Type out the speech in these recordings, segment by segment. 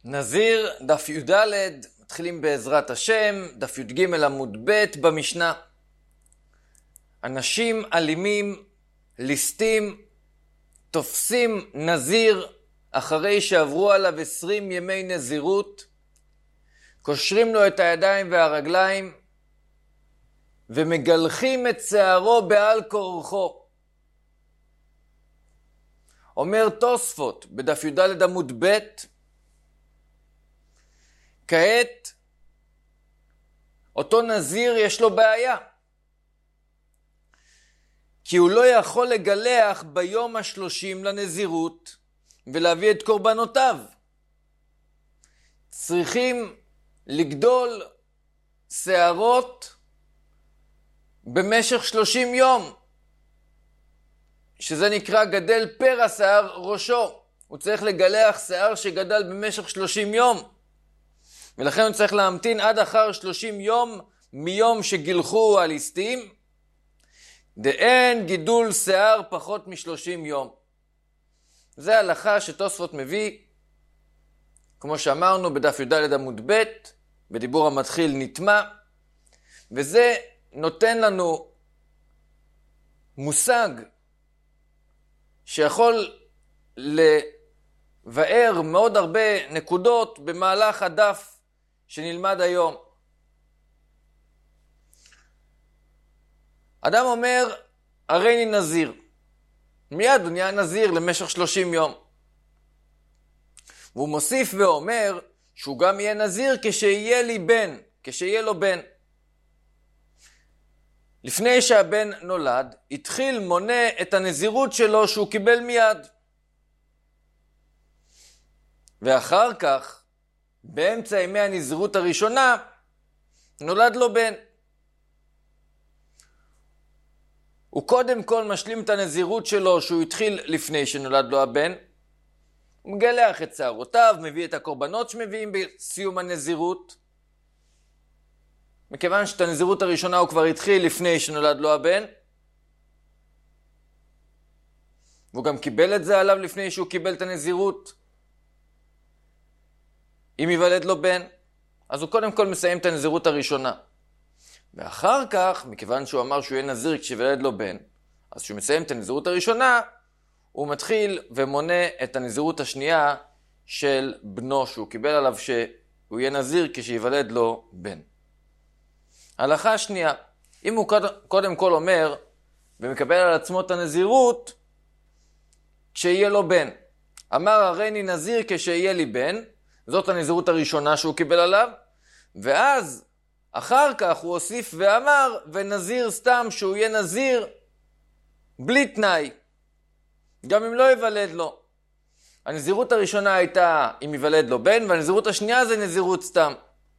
נזיר, דף י"ד, מתחילים בעזרת השם, דף י"ג עמוד ב' במשנה. אנשים אלימים, ליסטים, תופסים נזיר אחרי שעברו עליו 20 ימי נזירות, קושרים לו את הידיים והרגליים ומגלחים את שערו בעל כורחו. אומר תוספות בדף י"ד עמוד ב', כעת אותו נזיר יש לו בעיה, כי הוא לא יכול לגלח ביום ה-30 לנזירות ולהביא את קורבנותיו. צריכים לגדול שערות במשך 30 יום, שזה נקרא גדל פרע שיער ראשו. הוא צריך לגלח שיער שגדל במשך 30 יום, ולכן הוא צריך להמתין עד אחר 30 יום מיום שגילחו הליסטים. דאין גידול שיער פחות מ-30 יום. זה הלכה שתוספות מביא, כמו שאמרנו, בדף י"ד עמוד ב', בדיבור המתחיל נטמע, וזה נותן לנו מושג שיכול לבאר מאוד הרבה נקודות במהלך הדף שנלמד היום. אדם אומר, הריני נזיר. מיד הוא נהיה נזיר למשך 30 יום. והוא מוסיף ואומר שהוא גם יהיה נזיר כשיהיה לו בן. לפני שהבן נולד, התחיל מונה את הנזירות שלו שהוא קיבל מיד. ואחר כך, באמצע ימי הנזירות הראשונה, נולד לו בן. הוא קודם כל משלים את הנזירות שלו שהוא התחיל לפני שנולד לו הבן. הוא מגלח את שערותיו, מביא את הקורבנות שמביאים בסיום הנזירות. מכיוון שאת הנזירות הראשונה הוא כבר התחיל לפני שנולד לו הבן. והוא גם קיבל את זה עליו לפני שהוא קיבל את הנזירות. אם ייוולד לו בן, אז הוא קודם כל מסיים את הנזירות הראשונה. ואחר כך, מכיוון שהוא אמר שהוא יהיה נזיר כשיוולד לו בן, אז כשהוא מסיים את הנזירות הראשונה, הוא מתחיל ומונה את הנזירות השנייה של בנו, שהוא קיבל עליו שהוא יהיה נזיר כשיוולד לו בן. הלכה השנייה, אם הוא קודם כל אומר ומקבל על עצמו את הנזירות כשיהיה לו בן, אמר הריני נזיר כשיהיה לי בן, זאת הנזירות הראשונה שהוא קיבל עליו, ואז אחר כך הוא הוסיף ואמר ונזיר סתם, שהוא יהיה נזיר בלי תנאי, גם אם לא יוולד לו. הנזירות הראשונה הייתה אם יוולד לו בן, והנזירות השנייה זה נזירות סתם.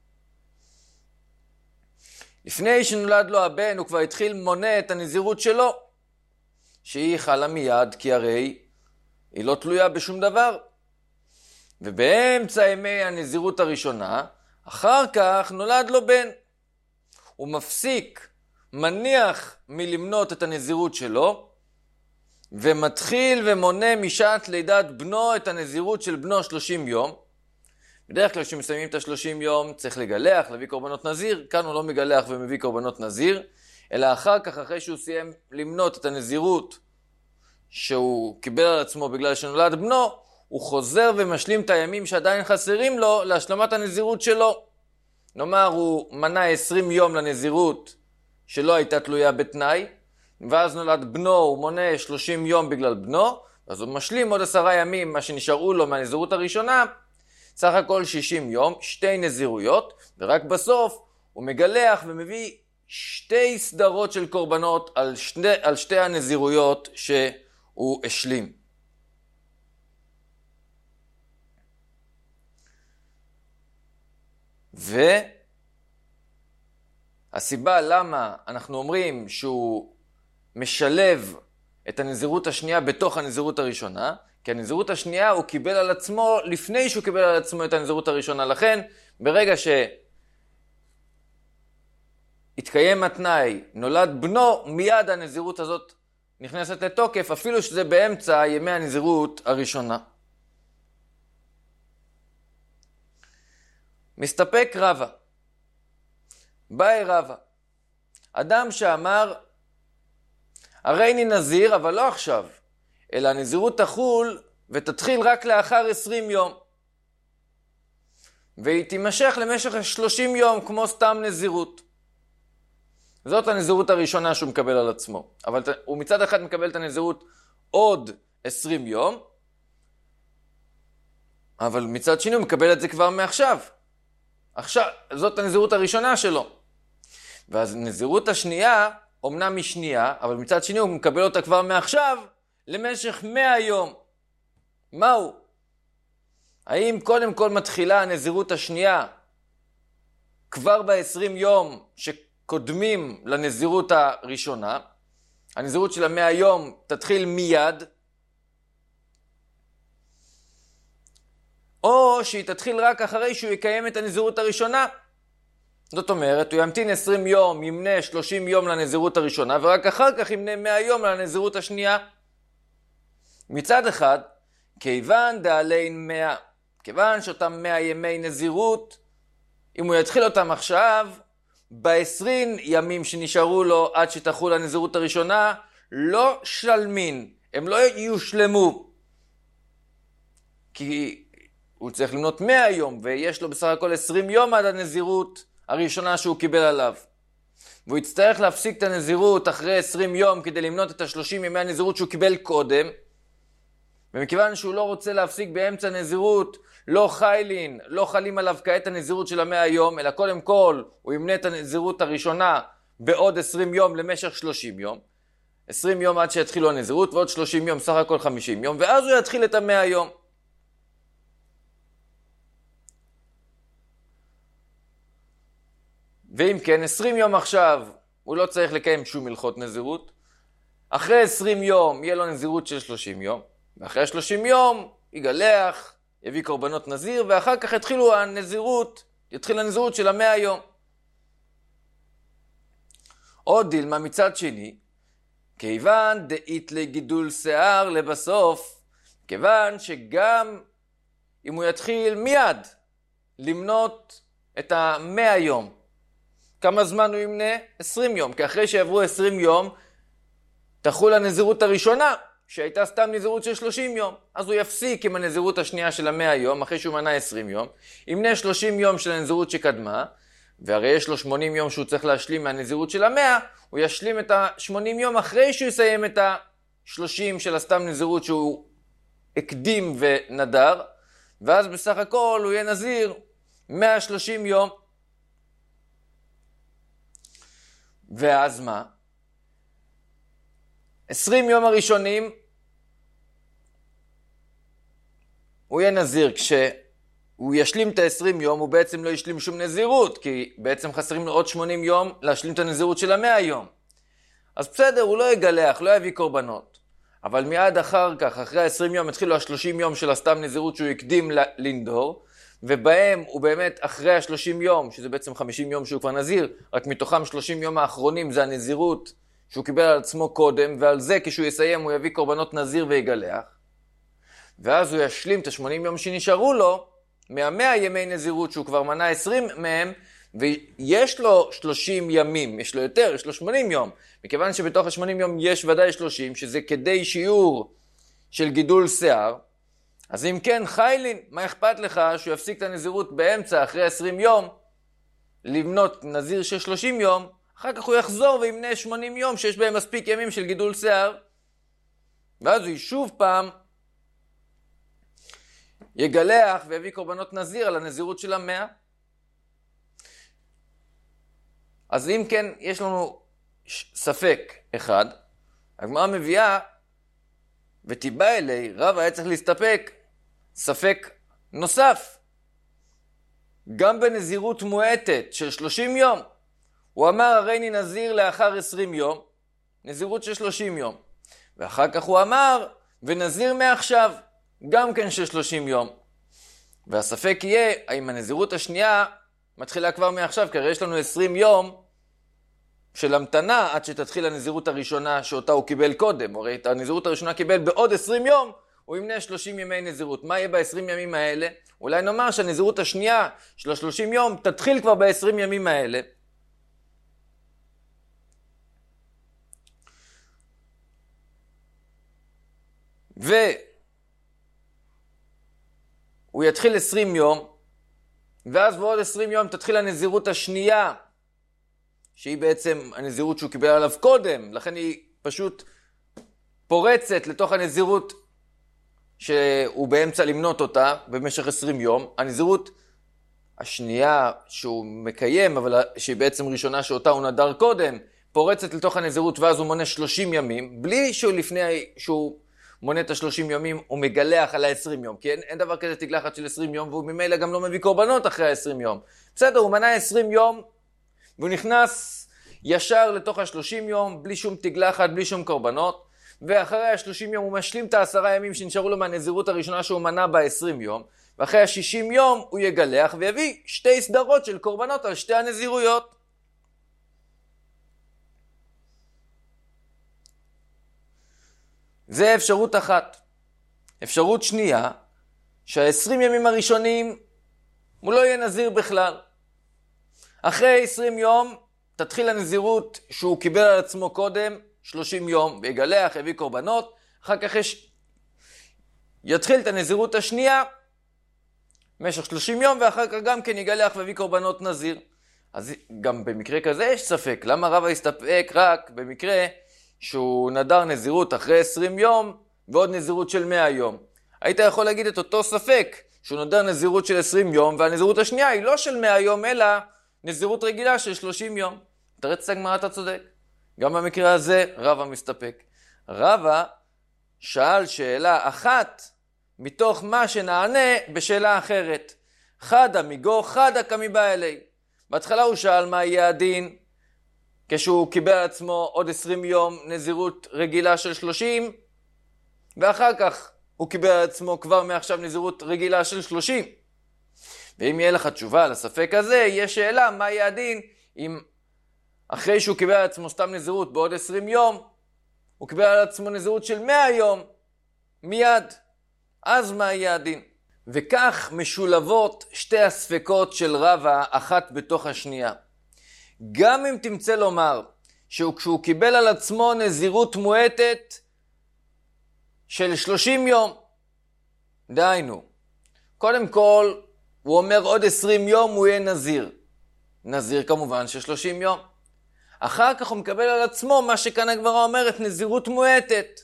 לפני שנולד לו הבן הוא כבר התחיל מונה את הנזירות שלו, שהיא חלה מיד, כי הרי היא לא תלויה בשום דבר. ובאמצע ימי הנזירות הראשונה, אחר כך נולד לו בן. הוא מפסיק, מניח מלמנות את הנזירות שלו, ומתחיל ומונה משעת לידת בנו את הנזירות של בנו 30 יום. בדרך כלל כשמסיימים את ה-30 יום צריך לגלח, להביא קורבנות נזיר. כאן הוא לא מגלח ומביא קורבנות נזיר, אלא אחר כך, אחרי שהוא סיים למנות את הנזירות שהוא קיבל על עצמו בגלל שנולד בנו, הוא חוזר ומשלים את הימים שעדיין חסרים לו להשלמת הנזירות שלו. נאמר הוא מנה 20 יום לנזירות שלא הייתה תלויה בתנאי, ואז נולד בנו, הוא מונה 30 יום בגלל בנו, אז הוא משלים עוד 10 ימים מה שנשארו לו מהנזירות הראשונה, סך הכל 60 יום, 2 נזירויות, ורק בסוף הוא מגלח ומביא 2 סדרות של קורבנות על שתי הנזירויות שהוא השלים. והסיבה למה אנחנו אומרים שהוא משלב את הנזירות השנייה בתוך הנזירות הראשונה, כי הנזירות השנייה הוא קיבל על עצמו לפני שהוא קיבל על עצמו את הנזירות הראשונה. לכן ברגע שהתקיים התנאי, נולד בנו, מיד הנזירות הזאת נכנסת לתוקף, אפילו שזה באמצע ימי הנזירות הראשונה. מסתפק רבא. באי רבא. אדם שאמר, הרי אני נזיר, אבל לא עכשיו, אלא הנזירות תחול ותתחיל רק לאחר 20 יום. והיא תימשך למשך 30 יום, כמו סתם נזירות. זאת הנזירות הראשונה שהוא מקבל על עצמו. אבל הוא מצד אחד מקבל את הנזירות עוד 20 יום, אבל מצד שני הוא מקבל את זה כבר מעכשיו. עכשיו, זאת הנזירות הראשונה שלו. ואז הנזירות השנייה, אומנם היא שנייה, אבל מצד שני הוא מקבל אותה כבר מעכשיו, למשך 100 יום. מהו? האם קודם כל מתחילה הנזירות השנייה, כבר ב-20 יום שקודמים לנזירות הראשונה, הנזירות של 100 יום תתחיל מיד, או שהיא תתחיל רק אחרי שהוא יקיים את הנזירות הראשונה. זאת אומרת, הוא ימתין 20 יום, ימנה 30 יום לנזירות הראשונה, ורק אחר כך ימנה 100 יום לנזירות השנייה. מצד אחד, כיוון דעלין 100, כיוון שאותם 100 ימי נזירות, אם הוא יתחיל אותם עכשיו, ב-20 ימים שנשארו לו עד שתחול הנזירות הראשונה, לא שלמין, הם לא יושלמו. כי הוא צריך למנות 100 יום, ויש לו בסך הכל 20 יום עד הנזירות הראשונה שהוא קיבל עליו. והוא יצטרך להפסיק את הנזירות אחרי 20 יום כדי למנות את ה-30 ימי הנזירות שהוא קיבל קודם. ומכיוון שהוא לא רוצה להפסיק באמצע הנזירות, לא חיילין, לא חלים עליו כעת הנזירות של 100 יום, אלא קודם כל הוא ימנה את הנזירות הראשונה בעוד 20 יום למשך 30 יום. 20 יום עד שיתחילו הנזירות, ועוד 30 יום, סך הכל 50 יום, ואז הוא יתחיל את 100 יום. ואם כן, 20 יום עכשיו הוא לא צריך לקיים שום הלכות נזירות. אחרי 20 יום יהיה לו נזירות של 30 יום. ואחרי 30 יום יגלח, יביא קורבנות נזיר, ואחר כך יתחיל הנזירות של 100 יום. עוד דילמה מצד שני, כיוון דאית לגידול שיער לבסוף, כיוון שגם אם הוא יתחיל מיד למנות את 100 יום, כמה זמן הוא ימנה? 20 יום, כי אחרי שעברו 20 יום, תחול הנזירות הראשונה, שהייתה סתם נזירות של 30 יום. אז הוא יפסיק עם הנזירות השנייה של 100 יום, אחרי שהוא מנה 20 יום, ימנה 30 יום של הנזירות שקדמה, והרי יש לו 80 יום שהוא צריך להשלים מהנזירות של 100, הוא ישלים את ה-80 יום אחרי שהוא יסיים את ה-30 של הסתם נזירות שהוא הקדים ונדר, ואז בסך הכל הוא יהיה נזיר 130 יום. ואז מה? 20 יום הראשונים הוא יהיה נזיר. כשהוא ישלים את ה-20 יום הוא בעצם לא ישלים שום נזירות, כי בעצם חסרים לו עוד 80 יום להשלים את הנזירות של 100 יום. אז בסדר, הוא לא יגלח, לא יביא קורבנות. אבל מיד אחר כך, אחרי ה-20 יום, התחילו ה-30 יום של הסתם נזירות שהוא הקדים לנדור, ובהם הוא באמת אחרי ה-30 יום, שזה בעצם 50 יום שהוא כבר נזיר, רק מתוכם 30 יום האחרונים זה הנזירות שהוא קיבל על עצמו קודם, ועל זה כשהוא יסיים הוא יביא קורבנות נזיר ויגלח. ואז הוא ישלים את ה-80 יום שנשארו לו, מה-100 ימי נזירות שהוא כבר מנה 20 מהם, ויש לו 30 ימים, יש לו יותר, יש לו 80 יום. מכיוון שבתוך ה-80 יום יש ודאי 30, שזה כדי שיעור של גידול שיער, אז אם כן, חיילין, מה אכפת לך שהוא יפסיק את הנזירות באמצע, אחרי 20 יום, לבנות נזיר של 30 יום, אחר כך הוא יחזור וימנה 80 יום שיש בהם מספיק ימים של גידול שיער, ואז הוא שוב פעם יגלח ויביא קורבנות נזיר על הנזירות של 100. אז אם כן, יש לנו ספק אחד, הגמרא מביאה, ותיבא אלי, רב היה צריך להסתפק, ספק נוסף. גם בנזירות מועטת של 30 יום, הוא אמר הרי אני נזיר לאחר 20 יום, נזירות של 30 יום. ואחר כך הוא אמר, ונזיר מעכשיו, גם כן של 30 יום. והספק יהיה, האם הנזירות השנייה מתחילה כבר מעכשיו, כי הרי יש לנו 20 יום של המתנה עד שתתחיל הנזירות הראשונה שאותה הוא קיבל קודם. הרי את הנזירות הראשונה קיבל בעוד 20 יום, הוא ימנה 30 ימי נזירות. מה יהיה ב-20 ימים האלה? אולי נאמר שהנזירות השנייה של 30 יום תתחיל כבר ב-20 ימים האלה. והוא יתחיל 20 יום, ואז בעוד 20 יום תתחיל הנזירות השנייה, שהיא בעצם הנזירות שהוא קיבל עליו קודם, לכן היא פשוט פורצת לתוך הנזירות שהוא באמצע למנות אותה במשך 20 יום. הנזירות השנייה שהוא מקיים, אבל שהיא בעצם ראשונה שאותה הוא נדר קודם, פורצת לתוך הנזירות, ואז הוא מונה 30 ימים, בלי שהוא לפני שהוא מונה את ה-30 ימים, הוא מגלח על ה-20 יום, כי אין דבר כזה תגלחת של 20 יום, והוא ממילא גם לא מביא קורבנות אחרי ה-20 יום. בסדר, הוא מנה 20 יום, והוא נכנס ישר לתוך ה-30 יום, בלי שום תגלחת, בלי שום קורבנות, ואחרי ה-30 יום הוא משלים את ה10 ימים שנשארו לו מהנזירות הראשונה שהוא מנה ב-20 יום, ואחרי ה-60 יום הוא יגלח ויביא 2 סדרות של קורבנות על 2 הנזירויות. זה אפשרות אחת. אפשרות שנייה, שה-20 ימים הראשונים הוא לא יהיה נזיר בכלל. אחרי 20 יום תתחיל הנזירות שהוא קיבל על עצמו קודם, 30 יום, ויגלח, יביא קורבנות, אחר כך יתחיל את הנזירות השנייה, במשך 30 יום, ואחר כך גם כן יגלח ויביא קורבנות נזיר. אז גם במקרה כזה יש ספק, למה רבא הסתפק רק במקרה שהוא נדר נזירות אחרי 20 יום, ועוד נזירות של 100 יום. היית יכול להגיד את אותו ספק, שהוא נדר נזירות של 20 יום, והנזירות השנייה היא לא של 100 יום, אלא נזירות רגילה של 30 יום. תרץ הגמרא, אתה צודק. גם במקרה הזה רבא מסתפק. רבא שאל שאלה אחת מתוך מה שנענה בשאלה אחרת. חדה מיגו חדה כמיבא אלי. בהתחלה הוא שאל מה יהיה הדין כשהוא קיבל על עצמו עוד 20 יום נזירות רגילה של 30, ואחר כך הוא קיבל על עצמו כבר מעכשיו נזירות רגילה של 30. ואם יהיה לך תשובה לספק הזה, יש שאלה מה יהיה הדין אם אחרי שהוא קיבל על עצמו סתם נזירות בעוד 20 יום, הוא קיבל על עצמו נזירות של 100 יום, מיד. אז מה יהיה הדין? וכך משולבות 2 הספקות של רבא, אחת בתוך השנייה. גם אם תמצא לומר שכשהוא קיבל על עצמו נזירות מועטת של 30 יום, דהיינו, קודם כל הוא אומר עוד 20 יום הוא יהיה נזיר. נזיר כמובן של 30 יום. אחר כך הוא מקבל על עצמו מה שכאן הגמרא אומרת נזירות מועטת.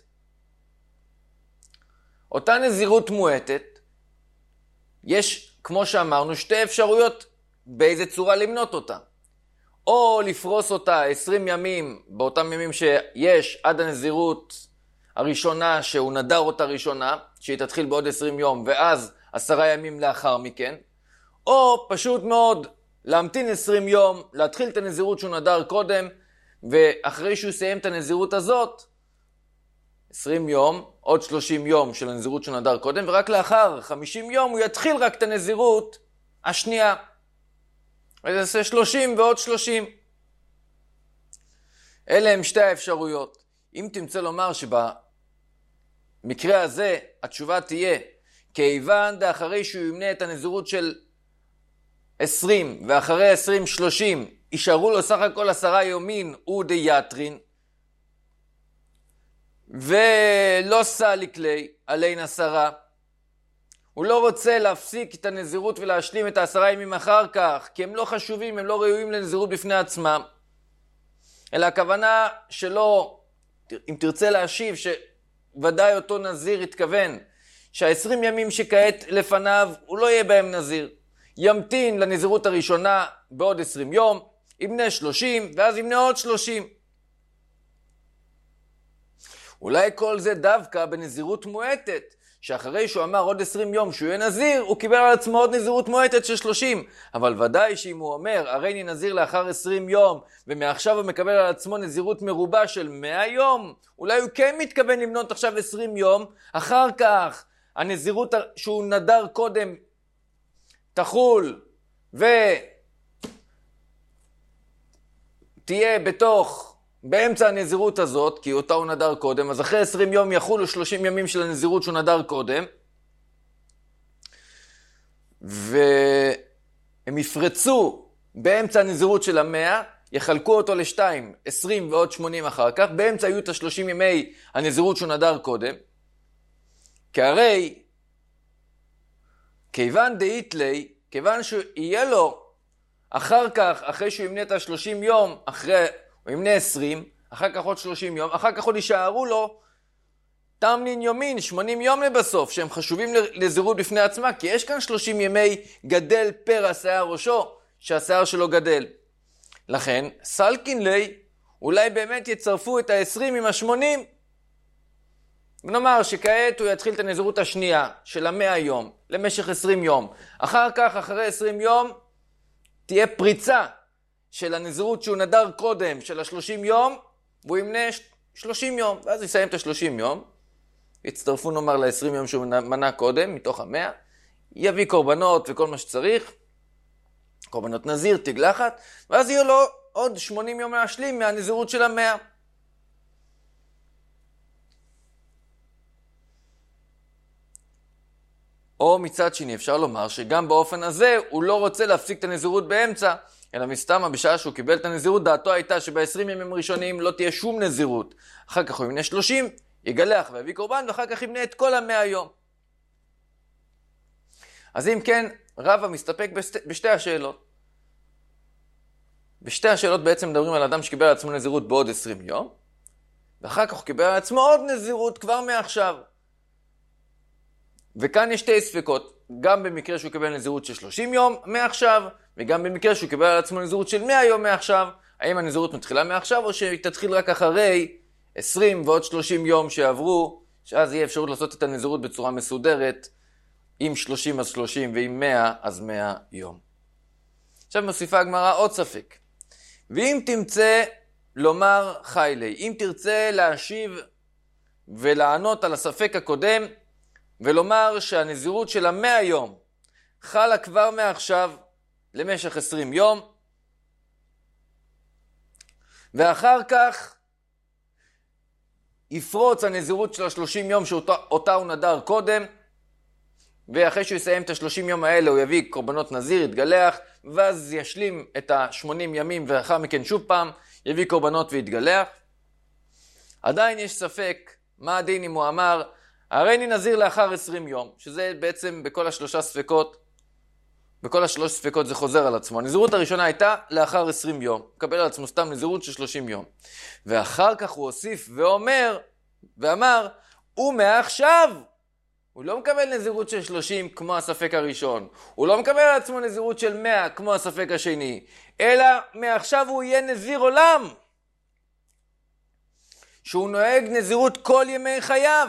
אותה נזירות מועטת, יש כמו שאמרנו 2 אפשרויות באיזה צורה למנות אותה. או לפרוס אותה 20 ימים באותם ימים שיש עד הנזירות הראשונה שהוא נדר אותה ראשונה, שהיא תתחיל בעוד 20 יום ואז 10 ימים לאחר מכן, או פשוט מאוד להמתין 20 יום, להתחיל את הנזירות שהוא נדר קודם, ואחרי שהוא יסיים את הנזירות הזאת, 20 יום, עוד 30 יום של הנזירות שהוא נדר קודם, ורק לאחר 50 יום הוא יתחיל רק את הנזירות השנייה. וזה יעשה 30 ועוד 30. אלה הם 2 האפשרויות. אם תמצא לומר שבמקרה הזה התשובה תהיה, כיוון דאחרי שהוא ימנה את הנזירות של 20, ואחרי 20, 30, יישארו לו סך הכל 10 יומין ודייטרין, ולא סליק לי עליין 10. הוא לא רוצה להפסיק את הנזירות ולהשלים את 10 ימים אחר כך, כי הם לא חשובים, הם לא ראויים לנזירות בפני עצמם. אלא הכוונה שלו, אם תרצה להשיב, שוודאי אותו נזיר התכוון, שה-20 ימים שכעת לפניו, הוא לא יהיה בהם נזיר. ימתין לנזירות הראשונה בעוד 20 יום, ימנה 30, ואז ימנה עוד 30. אולי כל זה דווקא בנזירות מועטת, שאחרי שהוא אמר עוד 20 יום שהוא יהיה נזיר, הוא קיבל על עצמו עוד נזירות מועטת של 30. אבל ודאי שאם הוא אומר, הרי אני נזיר לאחר 20 יום, ומעכשיו הוא מקבל על עצמו נזירות מרובה של 100 יום, אולי הוא כן מתכוון למנות עכשיו 20 יום, אחר כך הנזירות שהוא נדר קודם תחול, ותהיה בתוך באמצע הנזירות הזאת, כי אותה הוא נדר קודם, אז אחרי 20 יום יחולו 30 ימים של הנזירות שהוא נדר קודם, והם יפרצו באמצע הנזירות של 100, יחלקו אותו לשתיים, 20 ועוד 80 אחר כך, באמצע היו את 30 ימי הנזירות שהוא נדר קודם, כי הרי כיוון דאיתלי, כיוון שיהיה לו אחר כך, אחרי שהוא ימנה את 30 יום, הוא ימנה 20, אחר כך עוד 30 יום, אחר כך עוד יישארו לו תמנין יומין, 80 יום לבסוף, שהם חשובים לזירות בפני עצמה, כי יש כאן 30 ימי גדל פר השיער ראשו, שהשיער שלו גדל. לכן, סלקין לי, אולי באמת יצרפו את ה-20 עם ה-80, ונאמר שכעת הוא יתחיל את הנזירות השנייה של 100 יום, למשך 20 יום. אחר כך, אחרי 20 יום, תהיה פריצה של הנזירות שהוא נדר קודם, של ה-30 יום, והוא ימנה 30 יום, ואז יסיים את ה-30 יום, יצטרפו נאמר ל-20 יום שהוא מנה קודם, מתוך 100, יביא קורבנות וכל מה שצריך, קורבנות נזיר, תגלחת, ואז יהיו לו עוד 80 יום להשלים מהנזירות של 100. או מצד שני אפשר לומר שגם באופן הזה הוא לא רוצה להפסיק את הנזירות באמצע, אלא מסתמה בשעה שהוא קיבל את הנזירות, דעתו הייתה שב-20 ימים ראשונים לא תהיה שום נזירות. אחר כך הוא ימנה 30, יגלח ויביא קורבן, ואחר כך ימנה את כל 100 יום. אז אם כן, רבא מסתפק בשתי השאלות. בשתי השאלות בעצם מדברים על אדם שקיבל על עצמו נזירות בעוד 20 יום, ואחר כך הוא קיבל על עצמו עוד נזירות כבר מעכשיו. וכאן יש שתי ספקות, גם במקרה שהוא קיבל נזירות של 30 יום מעכשיו, וגם במקרה שהוא קיבל על עצמו נזירות של 100 יום מעכשיו, האם הנזירות מתחילה מעכשיו או שהיא תתחיל רק אחרי 20 ועוד 30 יום שעברו, שאז יהיה אפשרות לעשות את הנזירות בצורה מסודרת, עם 30 אז 30 ועם 100 אז 100 יום. עכשיו מוסיפה הגמרא עוד ספק. ואם תמצא לומר חיילי, אם תרצה להשיב ולענות על הספק הקודם, ולומר שהנזירות של 100 יום חלה כבר מעכשיו למשך 20 יום, ואחר כך יפרוץ הנזירות של 30 יום שאותה הוא נדר קודם, ואחרי שהוא יסיים את 30 יום האלה הוא יביא קורבנות נזיר, יתגלח, ואז ישלים את 80 ימים ואחר מכן שוב פעם יביא קורבנות ויתגלח. עדיין יש ספק מה הדין אם הוא אמר הרי אני נזיר לאחר 20 יום, שזה בעצם בכל השלוש ספקות זה חוזר על עצמו. הנזירות הראשונה הייתה לאחר 20 יום, מקבל על עצמו סתם נזירות של 30 יום. ואחר כך הוא הוסיף ואמר, ומעכשיו הוא לא מקבל נזירות של 30 כמו הספק הראשון, הוא לא מקבל על עצמו נזירות של 100 כמו הספק השני, אלא מעכשיו הוא יהיה נזיר עולם, שהוא נוהג נזירות כל ימי חייו.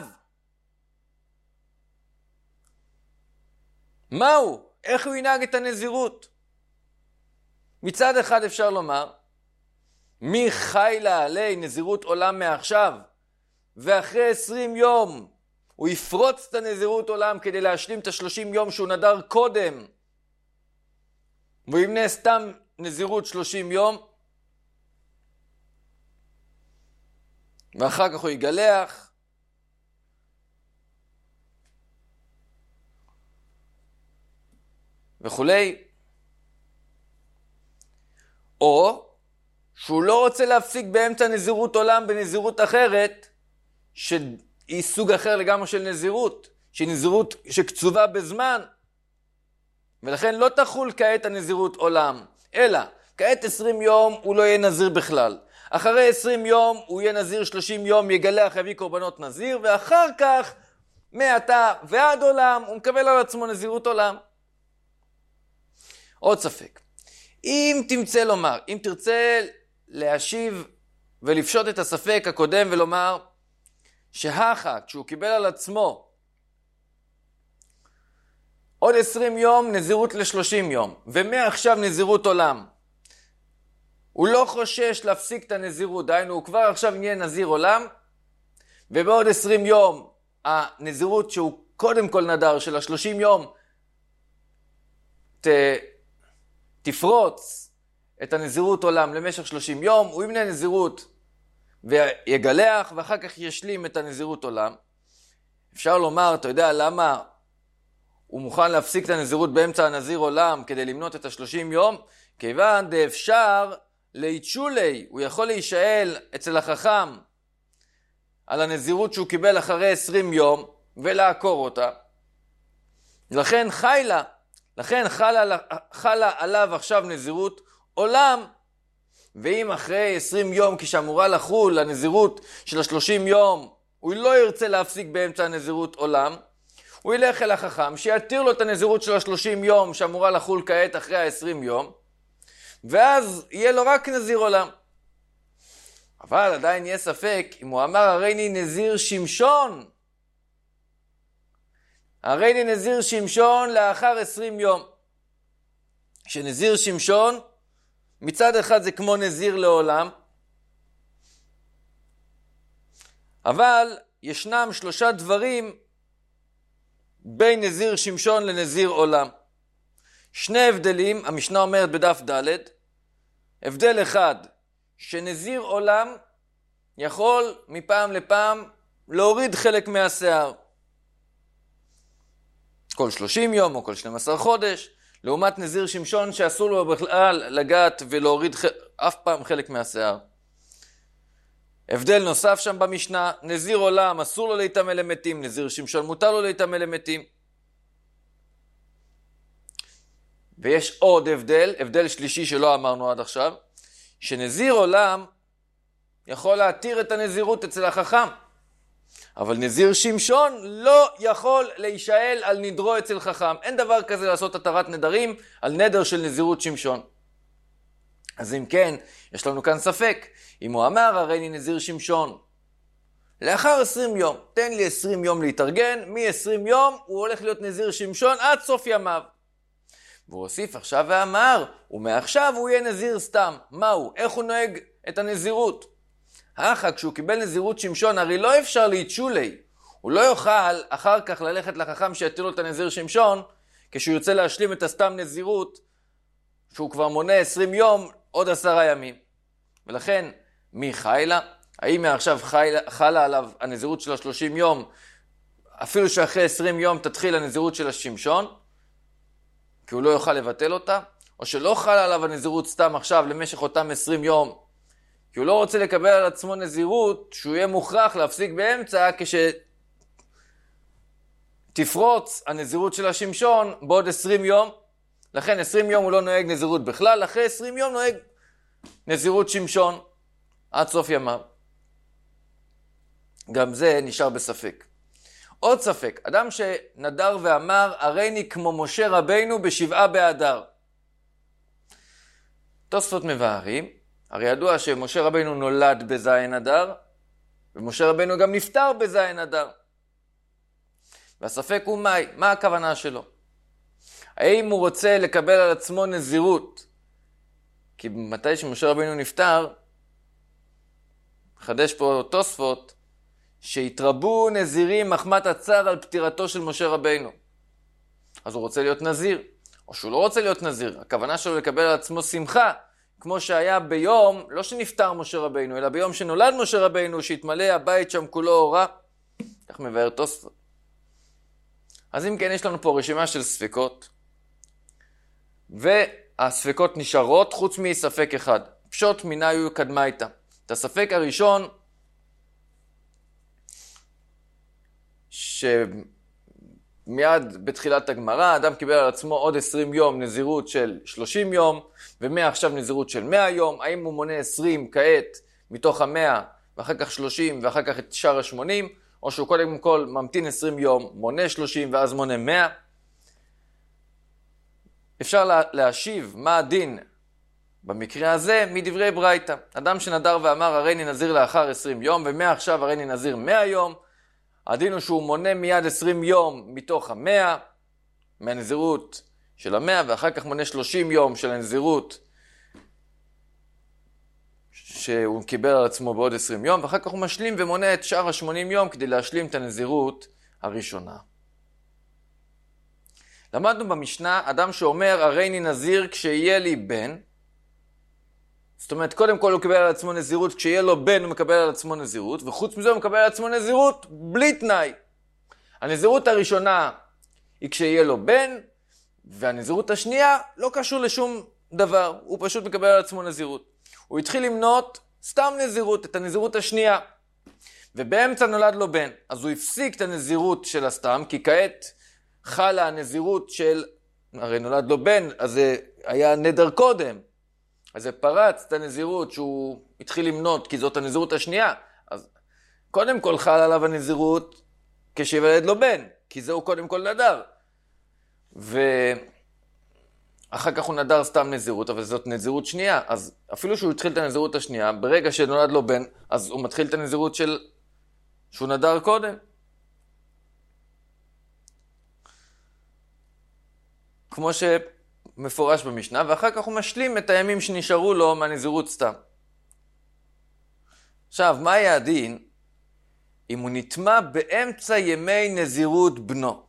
מהו? איך הוא ינהג את הנזירות? מצד אחד אפשר לומר, מי חי לה עלי נזירות עולם מעכשיו, ואחרי 20 יום הוא יפרוץ את הנזירות עולם כדי להשלים את 30 יום שהוא נדר קודם, והוא ימנה סתם נזירות 30 יום, ואחר כך הוא יגלח, וכולי. או שהוא לא רוצה להפסיק באמצע נזירות עולם בנזירות אחרת, שהיא סוג אחר לגמרי של נזירות, שהיא נזירות שקצובה בזמן, ולכן לא תחול כעת הנזירות עולם, אלא כעת 20 יום הוא לא יהיה נזיר בכלל. אחרי 20 יום הוא יהיה נזיר 30 יום, יגלח, יביא קורבנות נזיר, ואחר כך מעתה ועד עולם הוא מקבל על עצמו נזירות עולם. עוד ספק. אם תרצה להשיב ולפשוט את הספק הקודם ולומר כשהוא קיבל על עצמו עוד 20 יום נזירות ל-30 יום, ומעכשיו נזירות עולם, הוא לא חושש להפסיק את הנזירות, דהיינו הוא כבר עכשיו נהיה נזיר עולם, ובעוד 20 יום הנזירות שהוא קודם כל נדר של ה-30 יום תפרוץ את הנזירות עולם למשך 30 יום, הוא ימנה נזירות ויגלח, ואחר כך ישלים את הנזירות עולם. אפשר לומר, אתה יודע למה הוא מוכן להפסיק את הנזירות באמצע הנזיר עולם כדי למנות את 30 יום? כיוון דאפשר ליצ'ולי, הוא יכול להישאל אצל החכם על הנזירות שהוא קיבל אחרי 20 יום ולעקור אותה. לכן חלה עליו עכשיו נזירות עולם, ואם אחרי 20 יום כשאמורה לחול הנזירות של 30 יום הוא לא ירצה להפסיק באמצע הנזירות עולם, הוא ילך אל החכם שיתיר לו את הנזירות של 30 יום שאמורה לחול כעת אחרי 20 יום, ואז יהיה לו רק נזיר עולם. אבל עדיין יהיה ספק אם הוא אמר הריני נזיר שמשון. הריני נזיר שמשון לאחר 20 יום. שנזיר שמשון מצד אחד זה כמו נזיר לעולם, אבל ישנם 3 דברים בין נזיר שמשון לנזיר עולם. 2 הבדלים, המשנה אומרת בדף ד'. הבדל אחד, שנזיר עולם יכול מפעם לפעם להוריד חלק מהשיער. כל 30 יום או כל 12 חודש, לעומת נזיר שמשון שאסור לו בכלל לגעת ולהוריד אף פעם חלק מהשיער. הבדל נוסף שם במשנה, נזיר עולם אסור לו להתאמה למתים, נזיר שמשון מותר לו להתאמה למתים. ויש עוד הבדל שלישי שלא אמרנו עד עכשיו, שנזיר עולם יכול להתיר את הנזירות אצל החכם, אבל נזיר שמשון לא יכול להישאל על נדרו אצל חכם. אין דבר כזה לעשות התרת נדרים על נדר של נזירות שמשון. אז אם כן, יש לנו כאן ספק. אם הוא אמר הריני נזיר שמשון לאחר 20 יום, תן לי 20 יום להתארגן, מ-20 יום הוא הולך להיות נזיר שמשון עד סוף ימיו. והוא הוסיף עכשיו ואמר, ומעכשיו הוא יהיה נזיר סתם. מהו? איך הוא נוהג את הנזירות? כשהוא קיבל נזירות שמשון, הרי לא אפשר להתשולי. הוא לא יוכל אחר כך ללכת לחכם שיתיר לו את הנזיר שמשון, כשהוא יוצא להשלים את הסתם נזירות, שהוא כבר מונה 20 יום, עוד 10 ימים. ולכן, מי חיילה? האם מעכשיו חלה עליו הנזירות של 30 יום, אפילו שאחרי 20 יום תתחיל הנזירות של השמשון, כי הוא לא יוכל לבטל אותה, או שלא חלה עליו הנזירות סתם עכשיו למשך אותם 20 יום, כי הוא לא רוצה לקבל על עצמו נזירות שהוא יהיה מוכרח להפסיק באמצע כשתפרוץ הנזירות של השמשון בעוד 20 יום. לכן 20 יום הוא לא נוהג נזירות בכלל, אחרי 20 יום נוהג נזירות שמשון עד סוף ימיו. גם זה נשאר בספק. עוד ספק, אדם שנדר ואמר הריני כמו משה רבינו בשבעה באדר. תוספות מבארים, הרי ידוע שמשה רבינו נולד בזין אדר, ומשה רבינו גם נפטר בזין אדר. והספק הוא מה הכוונה שלו? האם הוא רוצה לקבל על עצמו נזירות? כי מתי שמשה רבינו נפטר, חדש פה תוספות, שהתרבו נזירים מחמת הצער על פטירתו של משה רבינו. אז הוא רוצה להיות נזיר, או שהוא לא רוצה להיות נזיר. הכוונה שלו לקבל על עצמו שמחה, כמו שהיה ביום, לא שנפטר משה רבינו, אלא ביום שנולד משה רבינו, שהתמלא הבית שם כולו אורה. כך מבאר תוספות. אז אם כן, יש לנו פה רשימה של ספקות, והספקות נשארות חוץ מספק אחד. פשוט מנהיו קדמייתא. את הספק הראשון, שמיד בתחילת הגמרא, אדם קיבל על עצמו עוד 20 יום נזירות של 30 יום, ומעכשיו נזירות של 100 יום. האם הוא מונה 20 כעת מתוך ה-100, ואחר כך 30, ואחר כך את שאר ה-80, או שהוא קודם כל ממתין 20 יום, מונה 30 ואז מונה 100. אפשר להשיב מה הדין במקרה הזה מדברי ברייתא. אדם שנדר ואמר הריני נזיר לאחר 20 יום, ומעכשיו הריני נזיר 100 יום, הדין הוא שהוא מונה מיד 20 יום מתוך ה-100, מהנזירות של ה-100, ואחר כך מונה 30 יום של הנזירות שהוא קיבל על עצמו בעוד 20 יום, ואחר כך הוא משלים ומונה את שאר ה-80 יום כדי להשלים את הנזירות הראשונה. למדנו במשנה, אדם שאומר הריני נזיר כשיהיה לי בן, זאת אומרת, קודם כל הוא מקבל על עצמו נזירות, כשיהיה לו בן הוא מקבל על עצמו נזירות, וחוץ מזה הוא מקבל על עצמו נזירות בלי תנאי. הנזירות הראשונה היא כשיהיה לו בן, והנזירות השנייה לא קשור לשום דבר, הוא פשוט מקבל על עצמו נזירות. הוא התחיל למנות סתם נזירות, את הנזירות השנייה, ובאמצע נולד לו בן, אז הוא הפסיק את הנזירות של הסתם, כי כעת חלה הנזירות של, הרי נולד לו בן, אז זה היה נדר קודם, אז זה פרץ את הנזירות שהוא התחיל למנות, כי זאת הנזירות השנייה, אז קודם כל חל עליו הנזירות כשיוולד לו בן, כי זהו קודם כל נדר, ואחר כך הוא נדר סתם נזירות, אבל זאת נזירות שנייה, אז אפילו שהוא התחיל את הנזירות השנייה, ברגע שנולד לו בן, אז הוא מתחיל את הנזירות שהוא נדר קודם. כמו שמפורש במשנה, ואחר כך הוא משלים את הימים שנשארו לו מהנזירות סתם. עכשיו, מה היה הדין אם הוא נטמע באמצע ימי נזירות בנו?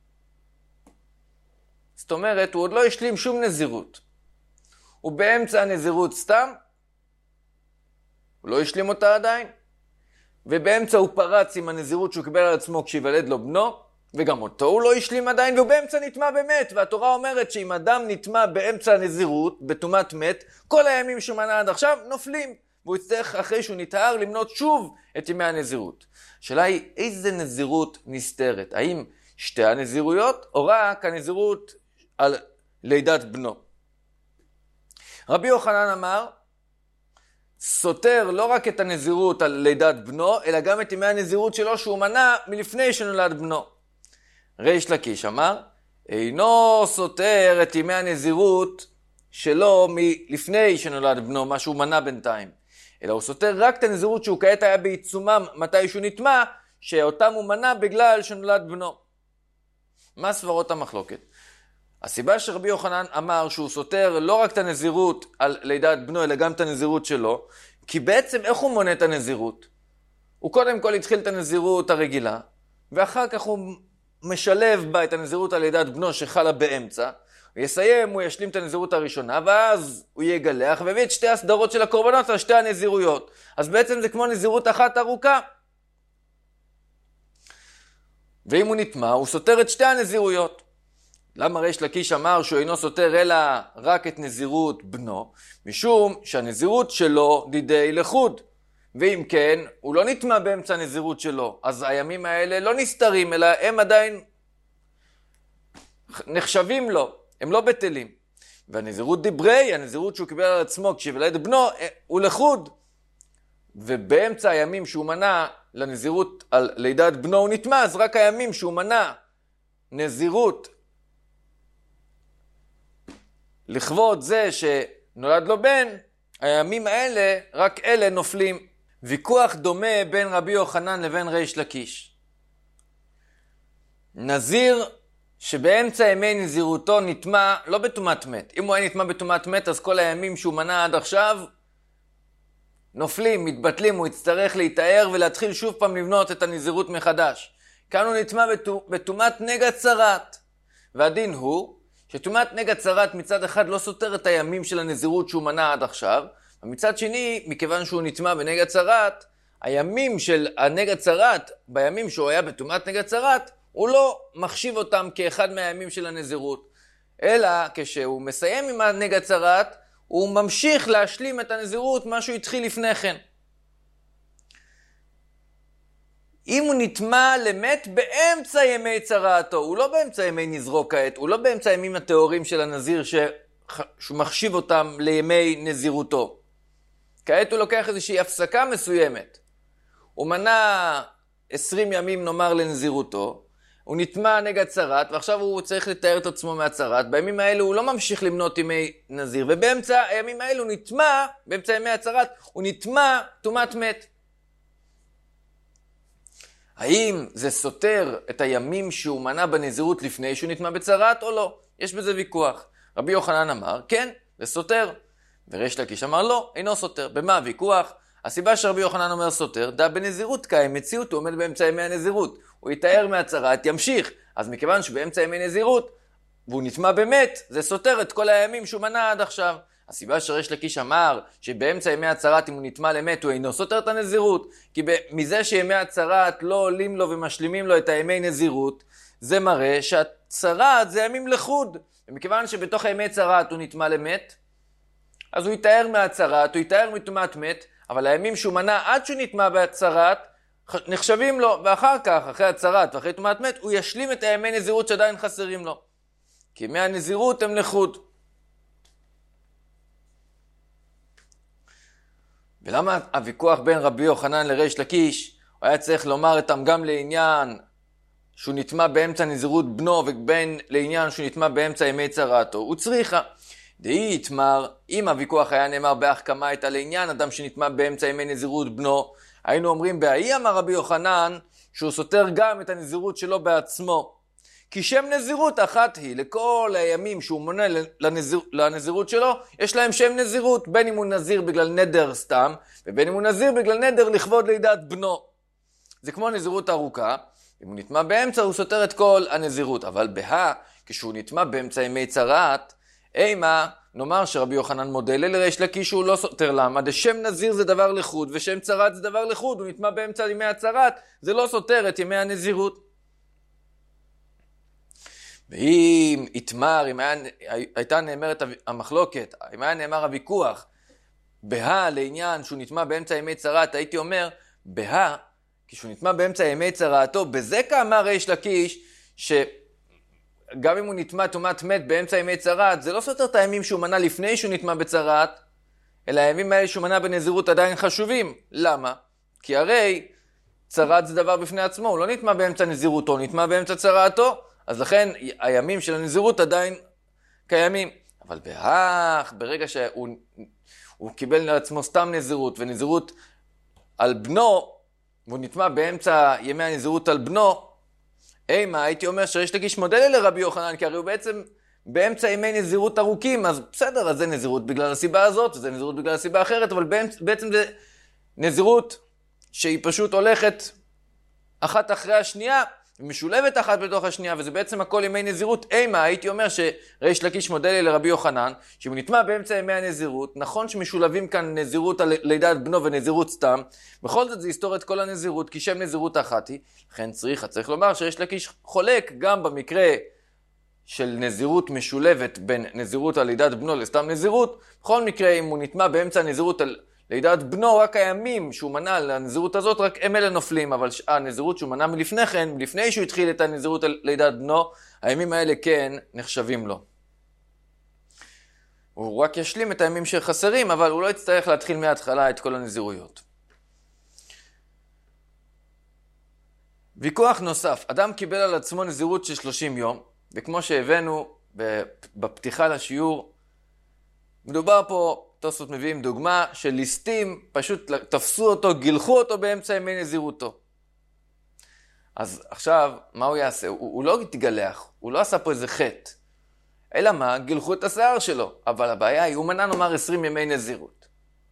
זאת אומרת, הוא עוד לא השלים שום נזירות. הוא באמצע הנזירות סתם, הוא לא השלים אותה עדיין, ובאמצע הוא פרץ עם הנזירות שהוא קיבל על עצמו כשיוולד לו בנו, וגם אותו הוא לא השלים עדיין, והוא באמצע נטמע במת. והתורה אומרת שאם אדם נטמע באמצע הנזירות, בטומאת מת, כל הימים שהוא מנה עד עכשיו נופלים, והוא יצטרך אחרי שהוא נטהר למנות שוב את ימי הנזירות. השאלה היא, איזה נזירות נסתרת? האם שתי הנזירויות, או רק הנזירות על לידת בנו? רבי יוחנן אמר, סותר לא רק את הנזירות על לידת בנו, אלא גם את ימי הנזירות שלו שהוא מנה מלפני שנולד בנו. ריש לקיש אמר, אינו סותר את ימי הנזירות שלו מלפני שנולד בנו, מה שהוא מנה בינתיים. אלא הוא סותר רק את הנזירות שהוא כעת היה בעיצומם מתי שהוא נטמע, שאותם הוא מנה בגלל שנולד בנו. מה סברות המחלוקת? הסיבה שרבי יוחנן אמר שהוא סותר לא רק את הנזירות על לידת בנו, אלא גם את הנזירות שלו, כי בעצם איך הוא מונה את הנזירות? הוא קודם כל התחיל את הנזירות הרגילה, ואחר כך הוא משלב בה את הנזירות על לידת בנו שחלה באמצע, הוא יסיים, הוא ישלים את הנזירות הראשונה, ואז הוא יגלח והביא את שתי הסדרות של הקורבנות על שתי הנזירויות. אז בעצם זה כמו נזירות אחת ארוכה. ואם הוא נטמע, הוא סותר את שתי הנזירויות. למה ריש לקיש אמר שהוא אינו סותר אלא רק את נזירות בנו? משום שהנזירות שלו דידי לחוד. ואם כן, הוא לא נטמע באמצע הנזירות שלו. אז הימים האלה לא נסתרים, אלא הם עדיין נחשבים לו. הם לא בטלים. והנזירות דיברי, הנזירות שהוא קיבל על עצמו כשיוולד בנו, הוא לחוד. ובאמצע הימים שהוא מנה לנזירות על לידת בנו הוא נטמע, אז רק הימים שהוא מנה נזירות לכבוד זה שנולד לו בן, הימים האלה, רק אלה נופלים. ויכוח דומה בין רבי יוחנן לבין ריש לקיש. נזיר שבאמצע ימי נזירותו נטמע לא בטומאת מת. אם הוא היה נטמע בטומאת מת, אז כל הימים שהוא מנה עד עכשיו נופלים, מתבטלים, הוא יצטרך להתאר ולהתחיל שוב פעם לבנות את הנזירות מחדש. כאן הוא נטמע בטומאת נגע צרת. והדין הוא שטומאת נגע צרת מצד אחד לא סותר את הימים של הנזירות שהוא מנה עד עכשיו, ומצד שני, מכיוון שהוא נטמע בנגע צרת, הימים של הנגע צרת, בימים שהוא היה בטומאת נגע צרת, הוא לא מחשיב אותם כאחד מהימים של הנזירות, אלא כשהוא מסיים עם הנגע צרת, הוא ממשיך להשלים את הנזירות, מה שהוא התחיל לפני כן. אם הוא נטמע למת באמצע ימי צרתו, הוא לא באמצע ימי נזרו כעת, הוא לא באמצע הימים הטהורים של הנזיר שהוא מחשיב אותם לימי נזירותו. כעת הוא לוקח איזושהי הפסקה מסוימת. הוא מנה 20 ימים נאמר לנזירותו, הוא נטמע נגע צרת, ועכשיו הוא צריך לתאר את עצמו מהצרת. בימים האלו הוא לא ממשיך למנות ימי נזיר, ובאמצע הימים האלו הוא נטמע, באמצע ימי הצרת, הוא נטמע טומאת מת. האם זה סותר את הימים שהוא מנה בנזירות לפני שהוא נטמע בצרת או לא? יש בזה ויכוח. רבי יוחנן אמר, כן, זה סותר. וריש לקיש אמר, לא, אינו סותר. במה הוויכוח? הסיבה שרבי יוחנן אומר סותר, דע בנזירות קיים מציאות, הוא עומד באמצע ימי הנזירות. הוא יתאר מהצרת, ימשיך. אז מכיוון שבאמצע ימי נזירות, והוא נטמע באמת, זה סותר את כל הימים שהוא מנה עד עכשיו. הסיבה שריש לקיש אמר שבאמצע ימי הצרת אם הוא נטמע למת הוא אינו סותר את הנזירות, כי מזה שימי הצרת לא עולים לו ומשלימים לו את הימי נזירות, זה מראה שהצרת זה ימים לחוד. ומכיוון שבתוך הימי צרת הוא נטמע למת, אז הוא יתאר מהצרת, הוא יתאר מטומאת מת, אבל הימים שהוא מנע עד שהוא נטמע בהצרת נחשבים לו, ואחר כך, אחרי הצרת ואחרי טומאת מת, הוא ישלים את הימי נזירות שעדיין חסרים לו. כי ימי הנזירות הם לחוד. ולמה הוויכוח בין רבי יוחנן לריש לקיש, הוא היה צריך לומר אותם גם לעניין שהוא נטמע באמצע נזירות בנו, ובין לעניין שהוא נטמע באמצע ימי צרתו. הוא צריכה. דהי יתמר, אם הוויכוח היה נאמר באח כמה הייתה לעניין אדם שנטמע באמצע ימי נזירות בנו, היינו אומרים בהאי אמר רבי יוחנן שהוא סותר גם את הנזירות שלו בעצמו. כי שם נזירות אחת היא, לכל הימים שהוא מונה לנזירות שלו, יש להם שם נזירות, בין אם הוא נזיר בגלל נדר סתם, ובין אם הוא נזיר בגלל נדר לכבוד לידת בנו. זה כמו נזירות ארוכה, אם הוא נטמע באמצע הוא סותר את כל הנזירות, אבל כשהוא נטמע באמצע ימי צרת, אימה, נאמר שרבי יוחנן מודה לריש לקיש שהוא לא סותר. למה? דשם נזיר זה דבר לחוד, ושם צרת זה דבר לחוד, הוא נטמע באמצע ימי הצרת, זה לא סותר את ימי הנזירות. ואם יתמר, אם הייתה נאמרת המחלוקת, אם היה נאמר הוויכוח, לעניין שהוא נטמע באמצע ימי צרת, הייתי אומר, כשהוא נטמע באמצע ימי צרתו, בזה כאמר ריש לקיש, שגם אם הוא נטמע טומאת מת באמצע ימי צרת, זה לא סותר את הימים שהוא מנה לפני שהוא נטמע בצרת, אלא הימים האלה שהוא מנה בנזירות עדיין חשובים. למה? כי הרי צרת זה דבר בפני עצמו, הוא לא נטמע באמצע נזירותו, הוא נטמע באמצע צרתו, אז לכן הימים של הנזירות עדיין קיימים. אבל ברגע שהוא קיבל לעצמו סתם נזירות, ונזירות על בנו, והוא נטמע באמצע ימי הנזירות על בנו, הייתי אומר שריש לקיש מודה לרבי יוחנן, כי הרי הוא בעצם באמצע ימי נזירות ארוכים, אז בסדר, אז זה נזירות בגלל הסיבה הזאת, וזה נזירות בגלל הסיבה אחרת, אבל בעצם זה נזירות שהיא פשוט הולכת אחת אחרי השנייה, ומשולבת אחת בתוך השנייה, וזה בעצם הכל ימי נזירות. הייתי אומר שריש לקיש מודה לרבי יוחנן, שאם הוא נטמע באמצע ימי הנזירות, נכון שמשולבים כאן נזירות על לידת בנו ונזירות סתם, בכל זאת זה יסתור את כל הנזירות, כי שם נזירות אחת היא, לכן צריך לומר שריש לקיש חולק גם במקרה של נזירות משולבת בין נזירות על לידת בנו לסתם נזירות. בכל מקרה, אם הוא נטמע באמצע הנזירות על לידת בנו, רק הימים שהוא מנה לנזירות הזאת, רק הם אלה נופלים, אבל הנזירות שהוא מנה מלפני כן, לפני שהוא התחיל את הנזירות על לידת בנו, הימים האלה כן נחשבים לו. הוא רק ישלים את הימים שחסרים, אבל הוא לא יצטרך להתחיל מההתחלה את כל הנזירויות. ויכוח נוסף, אדם קיבל על עצמו נזירות של 30 יום, וכמו שהבאנו בפתיחה לשיעור, מדובר פה, תוספות מביאים דוגמה של ליסטים, פשוט תפסו אותו, גילחו אותו באמצע ימי נזירותו. אז עכשיו, מה הוא יעשה? הוא לא יתגלח, הוא לא עשה פה איזה חטא. אלא מה? גילחו את השיער שלו. אבל הבעיה היא, הוא מנה נאמר 20 ימי נזירות.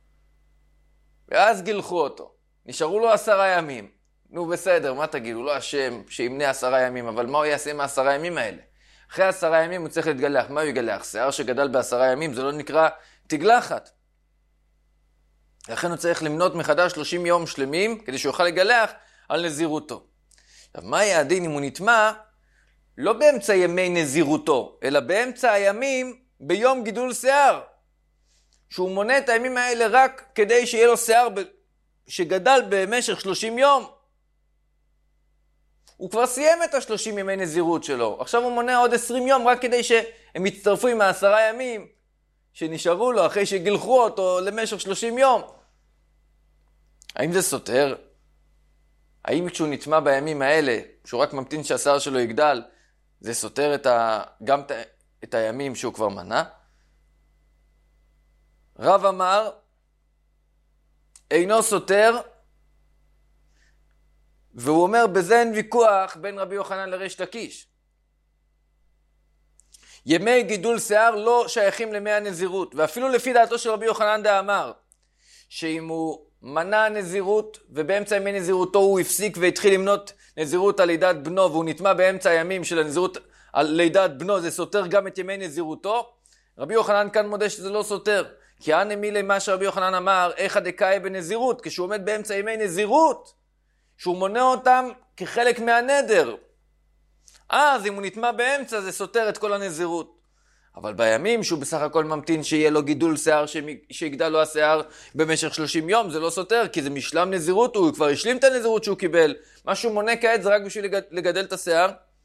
ואז גילחו אותו. נשארו לו 10 ימים. נו בסדר, מה תגיד? הוא לא אשם שימנה 10 ימים, אבל מה הוא יעשה עם 10 ימים האלה? אחרי 10 ימים הוא צריך להתגלח. מה הוא יגלח? שיער שגדל ב10 ימים, זה לא נקרא תגלחת. לכן הוא צריך למנות מחדש 30 יום שלמים, כדי שהוא יוכל לגלח על נזירותו. עכשיו, מה יהיה הדין אם הוא נטמע? לא באמצע ימי נזירותו, אלא באמצע הימים ביום גידול שיער. שהוא מונה את הימים האלה רק כדי שיהיה לו שיער שגדל במשך 30 יום. הוא כבר סיים את ה30 ימי נזירות שלו. עכשיו הוא מונה עוד 20 יום רק כדי שהם יצטרפו עם 10 ימים שנשארו לו אחרי שגילחו אותו למשך 30 יום. האם זה סותר? האם כשהוא נטמע בימים האלה, שהוא רק ממתין שהשיער שלו יגדל, זה סותר גם את הימים שהוא כבר מנה? רב אמר, אינו סותר, והוא אומר, בזה אין ויכוח בין רבי יוחנן לריש לקיש. ימי גידול שיער לא שייכים לימי הנזירות, ואפילו לפי דעתו של רבי יוחנן דאמר, שאם הוא מנה נזירות, ובאמצע ימי נזירותו הוא הפסיק והתחיל למנות נזירות על לידת בנו, והוא נטמע באמצע הימים של הנזירות על לידת בנו, זה סותר גם את ימי נזירותו. רבי יוחנן כאן מודה שזה לא סותר. כי אנא מילי מה שרבי יוחנן אמר, איך הדקאי בנזירות, כשהוא עומד באמצע ימי נזירות, שהוא מונה אותם כחלק מהנדר. אז אם הוא נטמע באמצע זה סותר את כל הנזירות. אבל בימים שהוא בסך הכל ממתין שיהיה לו גידול שיער, שיגדל לו השיער במשך 30 יום, זה לא סותר, כי זה משלם נזירות, הוא כבר השלים את הנזירות שהוא קיבל. מה שהוא מונה כעת זה רק בשביל לגדל את השיער.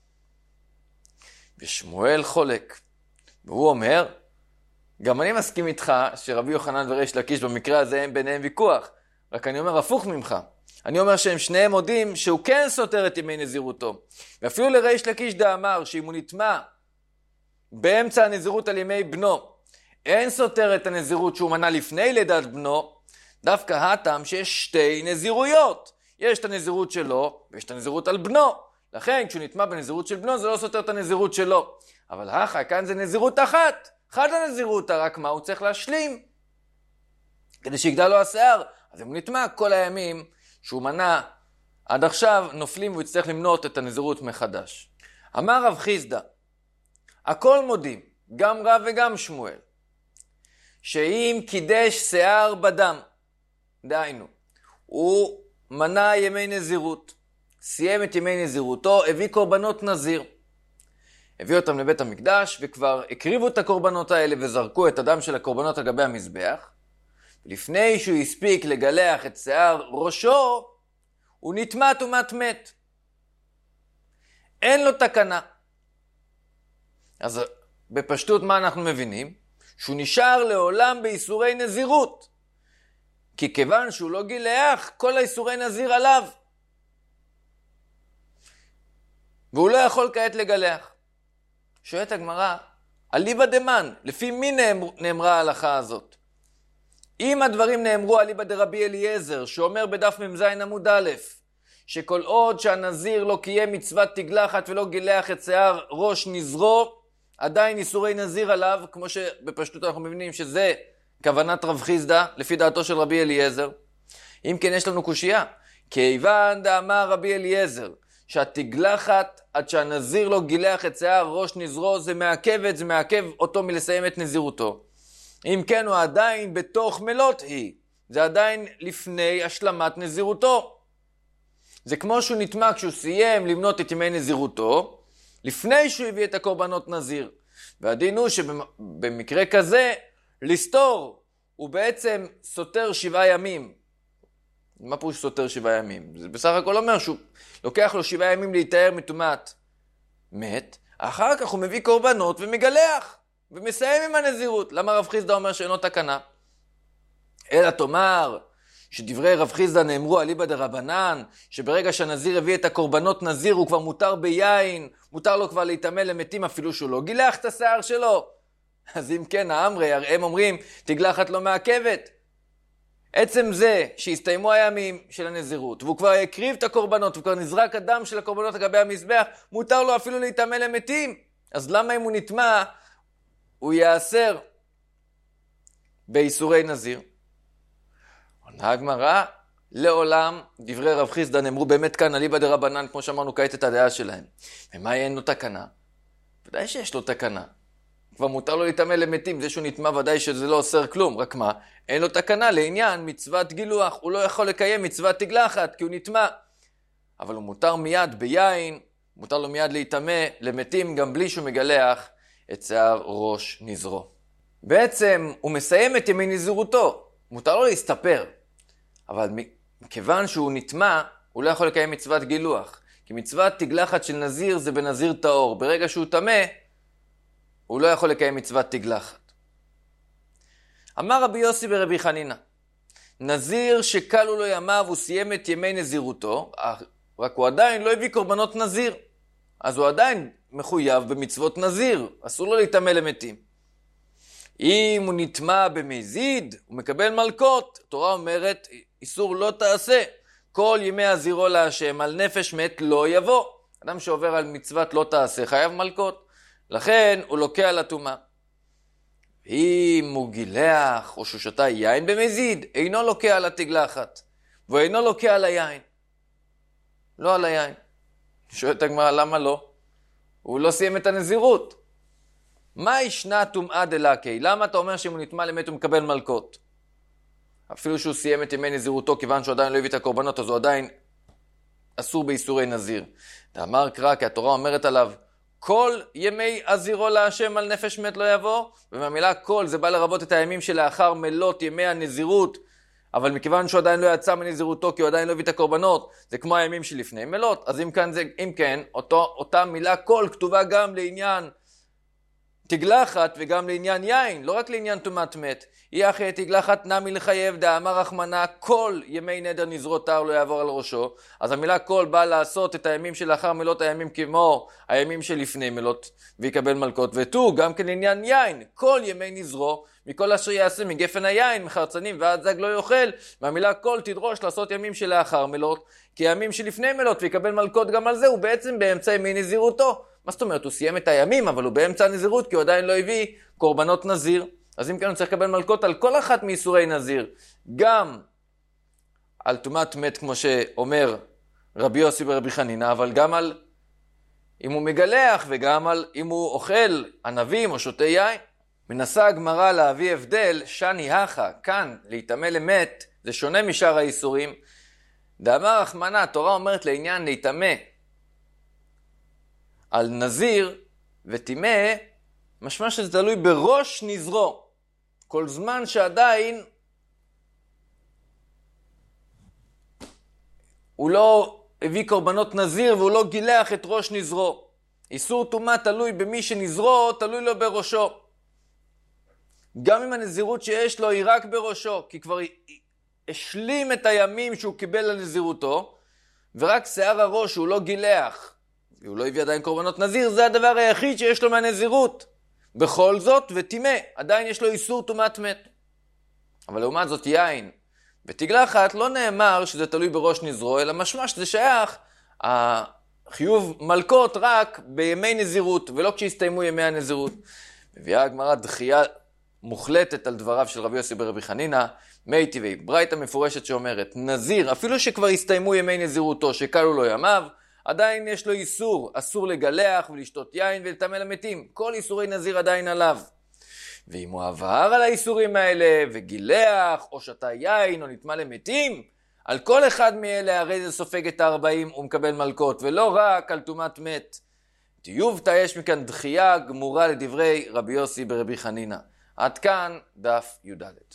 ושמואל חולק, והוא אומר, גם אני מסכים איתך שרבי יוחנן וריש לקיש במקרה הזה הם ביניהם ויכוח, רק אני אומר הפוך ממך. אני אומר שהם שניהם מודים שהוא כן סותר את ימי נזירותו. ואפילו לריש לקיש דאמר שאם הוא נטמע באמצע הנזירות על ימי בנו, אין סותר את הנזירות שהוא מנה לפני לידת בנו, דווקא הטעם שיש שתי נזירויות. יש את הנזירות שלו ויש את הנזירות על בנו. לכן כשהוא נטמע בנזירות של בנו זה לא סותר את הנזירות שלו. אבל כאן זה נזירות אחת. אחת הנזירות, רק מה הוא צריך להשלים? כדי שיגדל לו השיער. אז אם הוא נטמע כל הימים שהוא מנה עד עכשיו נופלים והוא יצטרך למנות את הנזירות מחדש. אמר רב חיסדא, הכל מודים, גם רב וגם שמואל, שאם קידש שיער בדם, דהיינו, הוא מנה ימי נזירות, סיים את ימי נזירותו, הביא קורבנות נזיר. הביא אותם לבית המקדש וכבר הקריבו את הקורבנות האלה וזרקו את הדם של הקורבנות על גבי המזבח. לפני שהוא הספיק לגלח את שיער ראשו, הוא נטמע טומאת מת. אין לו תקנה. אז בפשטות מה אנחנו מבינים? שהוא נשאר לעולם באיסורי נזירות. כי כיוון שהוא לא גילח, כל האיסורי נזיר עליו. והוא לא יכול כעת לגלח. שואלת הגמרא, אליבא דמן, לפי מי נאמרה ההלכה הזאת? אם הדברים נאמרו אליבא דרבי אליעזר, שאומר בדף מ"ז עמוד א', שכל עוד שהנזיר לא קיים מצוות תגלחת ולא גילח את שיער ראש נזרו, עדיין איסורי נזיר עליו, כמו שבפשטות אנחנו מבינים שזה כוונת רב חיסדא, לפי דעתו של רבי אליעזר. אם כן יש לנו קושייה, כיוון דאמר רבי אליעזר, שהתגלחת עד שהנזיר לא גילח את שיער ראש נזרו, זה מעכב אותו מלסיים את נזירותו. אם כן הוא עדיין בתוך מלות היא, זה עדיין לפני השלמת נזירותו. זה כמו שהוא נטמע כשהוא סיים למנות את ימי נזירותו, לפני שהוא הביא את הקורבנות נזיר. והדין הוא שבמקרה כזה, לסתור, הוא בעצם סותר 7 ימים. מה פירוש סותר 7 ימים? זה בסך הכל אומר שהוא לוקח לו 7 ימים להיטהר מטומאת מת, אחר כך הוא מביא קורבנות ומגלח, ומסיים עם הנזירות. למה רב חיסדא אומר שאינו תקנה? אלא תאמר שדברי רב חיסדא נאמרו אליבא דרבנן, שברגע שהנזיר הביא את הקורבנות נזיר הוא כבר מותר ביין, מותר לו כבר להיטמא למתים אפילו שהוא לא גילח את השיער שלו. אז אם כן האמרי, הם אומרים תגלחת לא מעכבת. עצם זה שהסתיימו הימים של הנזירות והוא כבר הקריב את הקורבנות וכבר נזרק הדם של הקורבנות לגבי המזבח, מותר לו אפילו להיטמא למתים. אז למה אם הוא נטמע הוא יאסר באיסורי נזיר? עונה הגמרא, לעולם דברי רב חיסדא נאמרו באמת כאן אליבא דרבנן, כמו שאמרנו כעת את הדעה שלהם. ומה אין לו תקנה? ודאי שיש לו תקנה. כבר מותר לו להיטמא למתים, זה שהוא נטמע ודאי שזה לא אוסר כלום, רק מה? אין לו תקנה לעניין מצוות גילוח, הוא לא יכול לקיים מצוות תגלחת כי הוא נטמע. אבל הוא מותר מיד ביין, מותר לו מיד להיטמא למתים גם בלי שהוא מגלח את שיער ראש נזרו. בעצם הוא מסיים את ימי נזירותו, מותר לו להסתפר. אבל מכיוון שהוא נטמע, הוא לא יכול לקיים מצוות גילוח. כי מצוות תגלחת של נזיר זה בנזיר טהור. ברגע שהוא טמא, הוא לא יכול לקיים מצוות תגלחת. אמר רבי יוסי ברבי חנינא, נזיר שקלו לו ימיו, הוא סיים את ימי נזירותו, רק הוא עדיין לא הביא קורבנות נזיר. אז הוא עדיין מחויב במצוות נזיר, אסור לו להיטמא למתים. אם הוא נטמע במזיד, הוא מקבל מלקות. התורה אומרת, איסור לא תעשה. כל ימי הזירו להשם על נפש מת לא יבוא. אדם שעובר על מצוות לא תעשה חייב מלקות. לכן הוא לוקה על הטומאה. אם הוא גילח או שהוא שתה יין במזיד, אינו לוקה על התגלחת. ואינו לוקה על היין. לא על היין. שואלת הגמרא, למה לא? הוא לא סיים את הנזירות. מה ישנה טומאה דלקי? למה אתה אומר שאם הוא נטמא למת הוא מקבל מלקות? אפילו שהוא סיים את ימי נזירותו, כיוון שהוא עדיין לא הביא את הקורבנות, אז הוא עדיין אסור באיסורי נזיר. דאמר קרא, כי התורה אומרת עליו, כל ימי עזירו להשם על נפש מת לא יבוא, ומהמילה כל זה בא לרבות את הימים שלאחר מלות ימי הנזירות, אבל מכיוון שהוא עדיין לא יצא מנזירותו, כי הוא עדיין לא הביא את הקורבנות, זה כמו הימים שלפני מלות, אז אם כן, אותה מילה כל כתובה גם לעניין תגלחת וגם לעניין יין, לא רק לעניין טומאת מת. אי אחרי תגלחת נמי לחייב, דאמר רחמנה, כל ימי נדר נזרות תר לא יעבור על ראשו. אז המילה כל באה לעשות את הימים שלאחר מלות הימים כמו הימים שלפני מלות, ויקבל מלקות. ותו גם כן לעניין יין, כל ימי נזרו, מכל אשר יעשה מגפן היין, מחרצנים ועד זג לא יאכל, והמילה כל תדרוש לעשות ימים שלאחר מלות, כי הימים שלפני מלות ויקבל מלקות גם על זה, הוא בעצם באמצע ימי נזירותו. מה זאת אומרת? הוא סיים את הימים, אבל הוא באמצע הנזירות, כי הוא עדיין לא הביא קורבנות נזיר. אז אם כן, הוא צריך לקבל מלקות על כל אחת מאיסורי נזיר. גם על טומאת מת, כמו שאומר רבי יוסי ברבי חנינא, אבל גם על אם הוא מגלח, וגם על אם הוא אוכל ענבים או שותה יין. מנסה הגמרא להביא הבדל, שני הכה, כאן, להיטמא למת, זה שונה משאר האיסורים. דאמר רחמנא, התורה אומרת לעניין להיטמא על נזיר וטמא, משמע שזה תלוי בראש נזרו. כל זמן שעדיין הוא לא הביא קורבנות נזיר והוא לא גילח את ראש נזרו. איסור טומאה תלוי במי שנזרו, תלוי לו בראשו. גם אם הנזירות שיש לו היא רק בראשו, כי כבר השלים את הימים שהוא קיבל לנזירותו, ורק שיער הראש שהוא לא גילח, והוא לא הביא עדיין קורבנות נזיר, זה הדבר היחיד שיש לו מהנזירות. בכל זאת, וטמא, עדיין יש לו איסור טומאת מת. אבל לעומת זאת יין ותגלחת לא נאמר שזה תלוי בראש נזרו, אלא משמע שזה שייך החיוב מלקות רק בימי נזירות, ולא כשהסתיימו ימי הנזירות. מביאה הגמרא דחייה מוחלטת על דבריו של רבי יוסי ברבי חנינא, מי טבעי, ברייתא מפורשת שאומרת, נזיר, אפילו שכבר הסתיימו ימי נזירותו, שקלו לו ימיו, עדיין יש לו איסור, אסור לגלח ולשתות יין ולטמא למתים. כל איסורי נזיר עדיין עליו. ואם הוא עבר על האיסורים האלה וגילח או שתה יין או נטמא למתים, על כל אחד מאלה הרי זה סופג את 40 הוא מקבל מלקות, ולא רק על טומאת מת. תיובתא יש מכאן דחייה גמורה לדברי רבי יוסי ברבי חנינא. עד כאן דף י"ד.